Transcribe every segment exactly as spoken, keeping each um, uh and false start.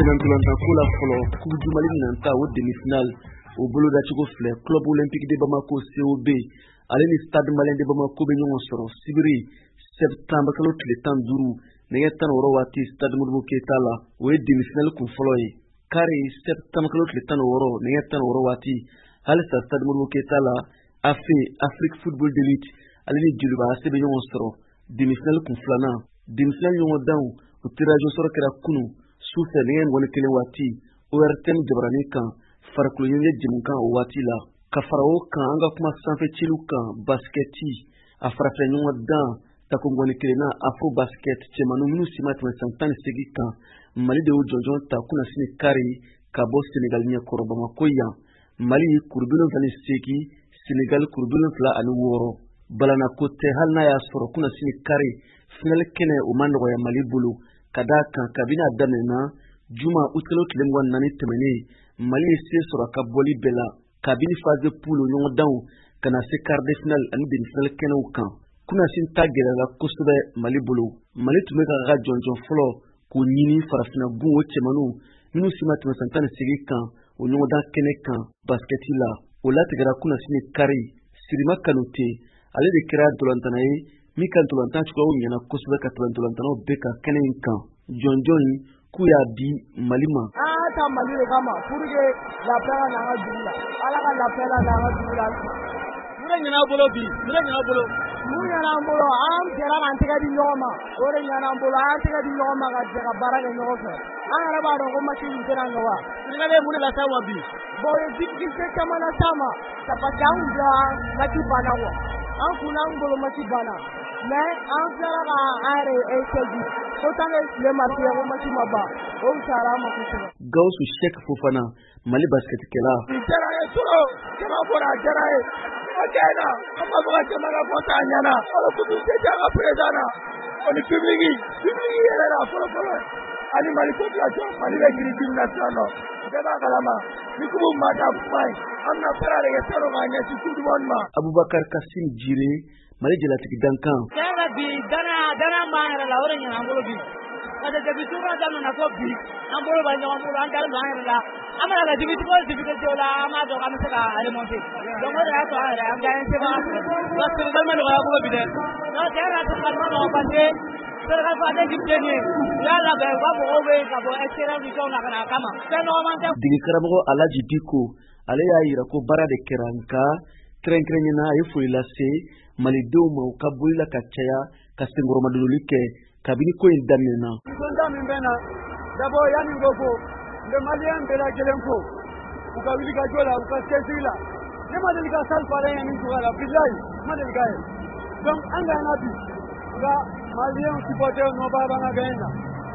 Penantulanta kula folo Coupe du Mali nanta au demi-finale au bolo dachigo fleur Club Olympique de Bamako C O B aleni Stade Malien de Bamako be ñongo soro Sibiri septembre kalo tile tan duru nege tan woro wati Stade Modibo Keita la o demi-finale kun folo ye kare septembre kalo tile tan woro nege tan woro wati halisa Stade Modibo Keita la a fait Afrique Football d'élite aleni juluba ase be ñongo soro demi-finale kun flana demi-finale ñongo daw o tirage au sort kera kunu suufɛ nɛgɛ wale kelen waati O R T N jabarani kan farikolo ɲɛnajɛ jɛmu kan o waati la ka fara o kan an ka kuma sanfɛcilu kan baskɛti a farafɛ ɲɔgɔn dan takongɔni kelen na afro basket cɛmanu minnu si ma tɛmɛ san tan ni seegin kan Mali de y'o jɔnjɔn ta kunnasini kari ka bɔ Senegal ɲɛkɔrɔ Bamako yan Mali kuru bi wolonwula ni seegin Senegal kuru bi wolonwula ani wɔɔrɔ balana ko tɛ hali n'a y'a sɔrɔ kunnasini kari finale kɛnɛ o ma nɔgɔya Mali bolo ka d'a kan kabini a daminɛna juma août kalo tile mugan ni naani tɛmɛnen Mali ye se sɔrɔ a ka bɔli bɛɛ la kabini phase de poule ɲɔgɔn danw ka na se quart de finale ani demi-finale kɛnɛw kan kunnasini ta gɛlɛyara kosɛbɛ Mali bolo Mali tun bɛ ka a ka jɔnjɔn fɔlɔ k'o ɲini farafinna gun o cɛmanu minnu si ma tɛmɛ san tan ni seegin kan o ɲɔgɔn dan kɛnɛ kan baskɛti la o latigɛra kunnasini kari Sirima Kanute ale de kɛra dɔlantana ye min ka ntolantan cogoyaw ɲɛna kosɛbɛ ka tɛmɛ ntolantanaw bɛɛ ka kɛnɛ in kan jɔnjɔn in k'u y'a di Mali ma. An ta Mali de kama pour que lafiya ka na an ka dugu la Ala ka lafiya la an ka dugu la mun de ɲɛna bolo bi mun de ɲɛna bolo mun ɲɛna bolo an jɛra k'an tɛgɛ di ɲɔgɔn ma o de ɲɛna bolo an tɛgɛ di ɲɔgɔn ma ka jɛ ka baara kɛ ɲɔgɔn fɛ an yɛrɛ b'a dɔn ko match in tɛna nɔgɔya Sénégalais mun de la sa wa bi bon o ye difficulté caman na s'a ma c'est parce que an kun tɛ match banna quoi an kun n'an bolo match banna mais an filɛ ka an yɛrɛ échec ko tant que tile ma se ko match ma ban o fisayara an ma kosɛbɛ. Gawusu Sheik Fofana Mali basketikɛla. Diyara n ye trop caman fɔra a diyara n ye o kɛ na an b'a fɔ ka caman ka fɔ k'a ɲɛna ala kutu se diya ka président na o ni public public yɛrɛ la fɔlɔ fɔlɔ ani Mali population Mali bɛ girin team national nɔ bɛɛ b'a kalama ni kumu ma taa kuma ye an bɛna fɛɛrɛ de kɛ salo k'a ɲɛsin coupe du monde ma. Abubakar Kasim Jire Mali jalatigi dankan. Kɛra bi dana dana b'an yɛrɛ la o de ɲɛna an bolo bi parce que depuis tournoi daminɛna fo bi an bolo bɛ ɲɔgɔn bolo an dalen don an yɛrɛ la an mana kɛ difficulté o difficulté o la an b'a dɔn k'an bɛ se ka remonter donc o de y'a to an yɛrɛ an gagné seulement parce que Sénégal ma nɔgɔya bolo bi dɛ donc tiɲɛ yɛrɛ la Sénégal ma nɔgɔ parce que Sénégal fɔ ale équipe den ye u y'a labɛn u ka mɔgɔw bɛ ka bɔ extérieur ni fɛnw na ka na a kama fɛn nɔgɔman tɛ. Digi karamɔgɔ Alaji Diko ale y'a yira ko baara de kɛra nka kɛrɛnkɛrɛnnena a ye foli lase Malidenw ma u ka boli la ka caya ka senkɔrɔmadonoli kɛ kabini ko in daminɛna. Nisɔndiya min bɛ na d'abord yanni n ko fo n bɛ Maliyɛn bɛɛ lajɛlen fo u ka wulikajɔ la u ka cɛsiri la ne ma deli ka salle falen ye nin cogoya la bilayi ma deli ka ye donc an gagné bi nka Maliyɛn supporters nɔ b'a b'an ka gagné na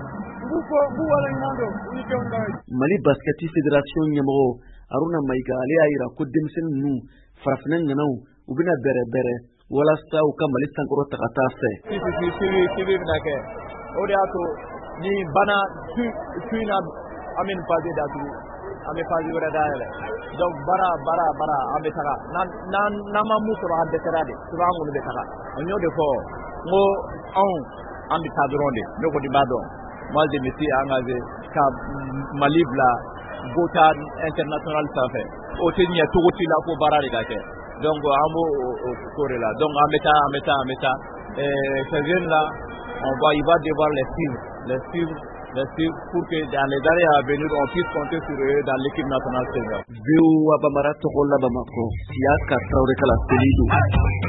n b'u fo n b'u waleɲuman dɔn u ni denw ka ye. Mali baskɛti fédération ɲɛmɔgɔ Haruna Mayiga ale y'a yira ko denmisɛnnin ninnu farafinna ɲanaw u bɛna bɛrɛ bɛrɛ walasa u ka Mali sankɔrɔ ta ka taa fɛ. Sisi sisi sisi bɛna kɛ o de y'a to ni bana su su in na an bɛ nin phase datugu an bɛ phase wɛrɛ dayɛlɛ donc baara baara baara an bɛ taga n'an n'an ma mun sɔrɔ an dɛsɛra de souvent an kɔni bɛ taga n y'o de fɔ n ko anw an bɛ taa dɔrɔn de ne kɔni b'a dɔn moi je me suis engagé ka Mali bila gota international sanfɛ o tɛ ɲɛ cogo ci la ko baara de ka kɛ. Donc an b'o ko de la donc an bɛ taa an bɛ taa an bɛ taa ces jeunes là on va il va devoir les suivre les suivre les suivre pour que dans les années à venir on puisse compter sur eux dans l'équipe nationale senior. V O A Bamara tɔgɔ la Bamako Siaka Traoré kala Selidu.